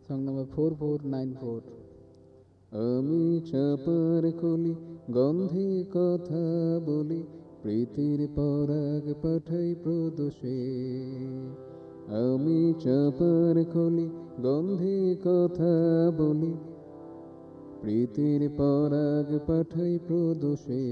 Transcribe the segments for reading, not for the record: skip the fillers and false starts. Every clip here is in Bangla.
Song number 4494. আমি চাপার কলি গন্ধে কথা বলি, প্রীতির পরাগ পাঠাই প্রদোষে। আমি চাপার কলি গন্ধে কথা বলি, প্রীতির পরাগ পাঠাই প্রদোষে।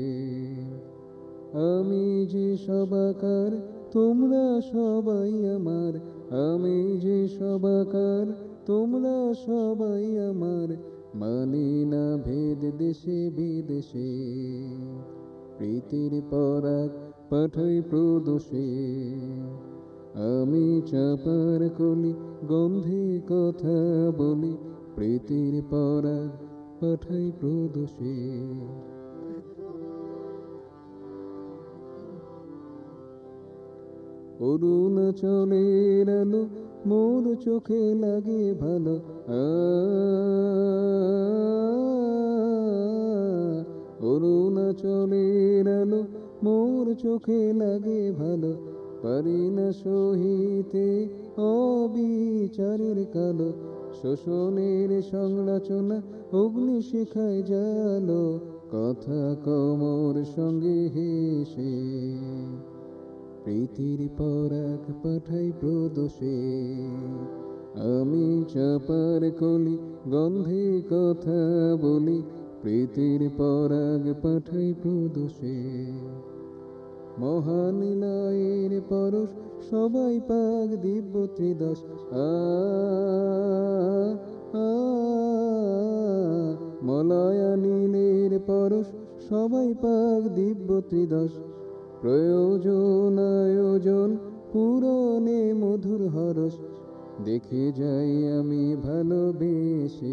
আমি যে সবাকার, তোমরা সবাই আমার। আমি যে সবাকার, তোমরা সবাই আমার। মানি না ভেদ দেশে বিদেশে, প্রীতির পরাগ পাঠাই প্রদোষে। আমি চাপার কলি গন্ধে কথা বলি, প্রীতির পরাগ পাঠাই প্রদোষে। অরুণাচলের আলো মোর চোখে লাগে ভালো। অরুণাচলের আলো মোর চোখে লাগে ভালো। পারি না সহিতে অবিচারের কালো, শোষণের সংরচনা অগ্নি শিখায় জালো। কথা কমর সঙ্গে হেসে, প্রীতির পরাগ পাঠাই প্রদোষে। আমি চাপার কলি গন্ধে কথা বলি, প্রীতির পরাগ পাঠাই প্রদোষে। মহানিলয়ের পরশ সবাই পাক দিব্য ত্রিদশ। মলয়া নীলের পরশ সবাই পাক দিব্য ত্রিদশ। প্রয়োজন আয়োজন পূরণে মধুর হরস, দেখে যাই আমি ভালোবেসে।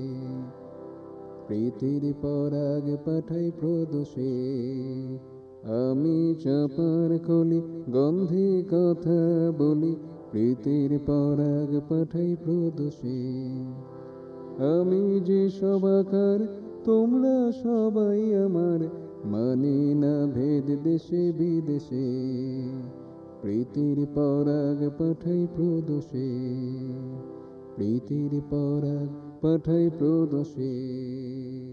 প্রীতির পরাগ পাঠাই প্রদোষে। আমি চাপার কলি গন্ধে কথা বলি, প্রীতির পরাগ পাঠাই প্রদোষে। আমি যে সবাকার, তোমরা সবাই আমার। মানি না ভেদ দেশে বিদেশে, প্রীতির পরাগ পাঠাই প্রদোষে। প্রীতির পরাগ পাঠাই প্রদোষে।